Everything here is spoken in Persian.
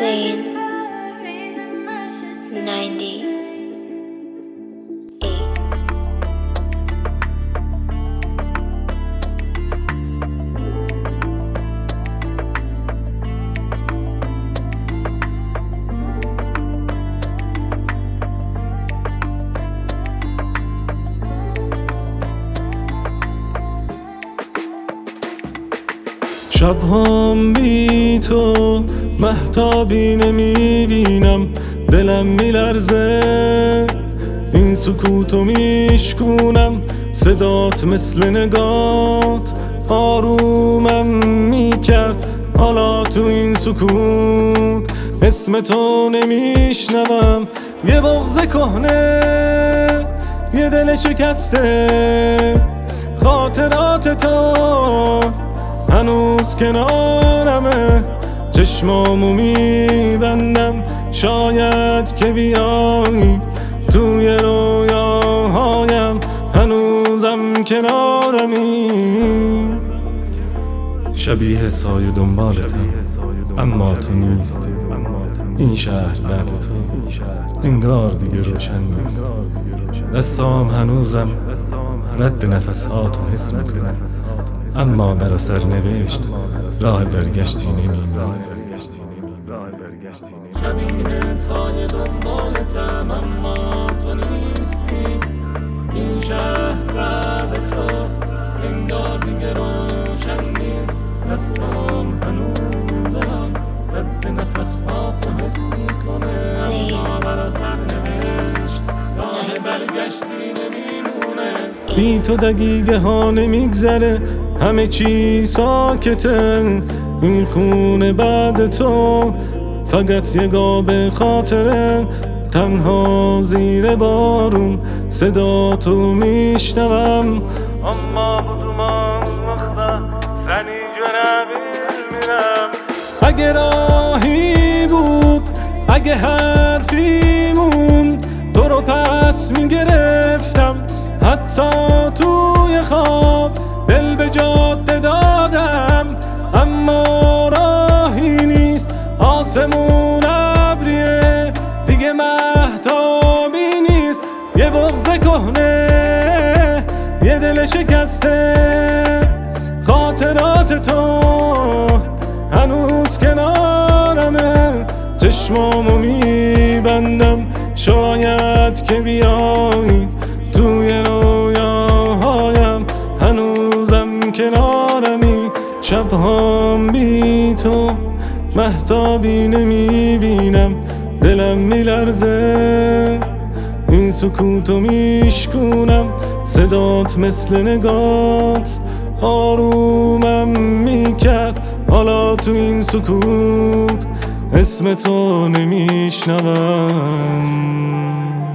Zane 98. شب‌هام بی تو مهتابی نمیبینم، دلم میلرزه، این سکوتو میشکونم، صدات مثل نگات آرومم میکرد. حالا تو این سکوت اسم تو نمیشنوم، یه بغض کهنه، یه دل شکسته، خاطرات تو هنوز کنارمه. چشمامو میبندم شاید که بیایی، توی رویاهایم هنوزم کنارمی. شبیه سایه دنبالتم اما تو نیستی، این شهر بعد تو انگار دیگه روشن نیست. دستام هنوزم رد نفسهاتو حس میکنه، اما بر اثر نوشت راه برگشتی نمیمونه. شبیه سایه دنبالتم اما تو نیستی، این شهر بعد تو انگار دیگه روشن نیست. دستام هنوزم رد نفسهاتو حس میکنه، اما بر اثر نوشت راه برگشتی نمیمونه. بی تو دقیقه ها نمیگذره، همه چی ساکته، این خونه بعد تو فقط یه قاب خاطره. تنها زیر بارون صدا تو میشنوم، اما بدومان مخدا سنی جنبیل میرم. اگه راهی بود، اگه حرفی موند، تو رو پس میگرفتم، حتی توی خواب دل به جاده دادم. اما راهی نیست، آسمون ابریه، دیگه مهتابی نیست. یه بغض کهنه، یه دل شکسته، خاطرات تو هنوز کنارمه. چشمامو میبندم شاید که بیایی، توی رویاهایم هنوزم کنارمی. شب‌هام بی تو مهتابی نمیبینم، دلم میلرزه، این سکوتو میشکونم، صدات مثل نگات آرومم میکرد. حالا تو این سکوت اسم تو نمیشنوم.